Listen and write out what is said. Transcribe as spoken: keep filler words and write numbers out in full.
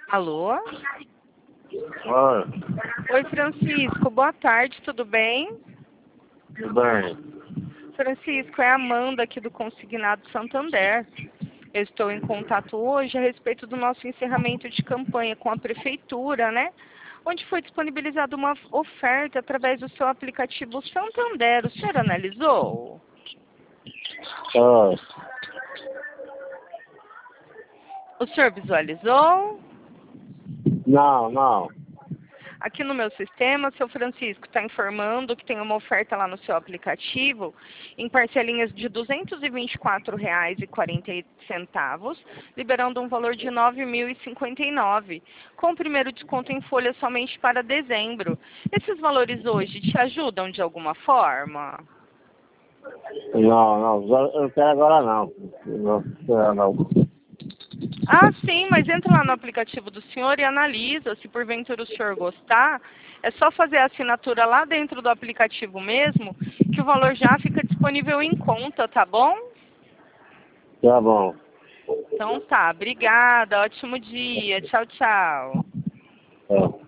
Alô? Oi, Oi, Francisco. Boa tarde, tudo bem? tudo bem? Francisco, é a Amanda aqui do Consignado Santander. Eu estou em contato hoje a respeito do nosso encerramento de campanha com a Prefeitura, né? Onde foi disponibilizada uma oferta através do seu aplicativo Santander. O senhor analisou? Oi, O senhor visualizou? não, não. Aqui no meu sistema, seu Francisco está informando que tem uma oferta lá no seu aplicativo em parcelinhas de duzentos e vinte e quatro reais e quarenta centavos, liberando um valor de nove mil e cinquenta e nove reais, com o primeiro desconto em folha somente para dezembro. Esses valores hoje te ajudam de alguma forma? Não, não, eu não quero agora não. Não quero não. Ah, sim, mas entra lá no aplicativo do senhor e analisa. Se porventura o senhor gostar, é só fazer a assinatura lá dentro do aplicativo mesmo, que o valor já fica disponível em conta, tá bom? Tá bom. Então tá, obrigada, ótimo dia, tchau, tchau. É.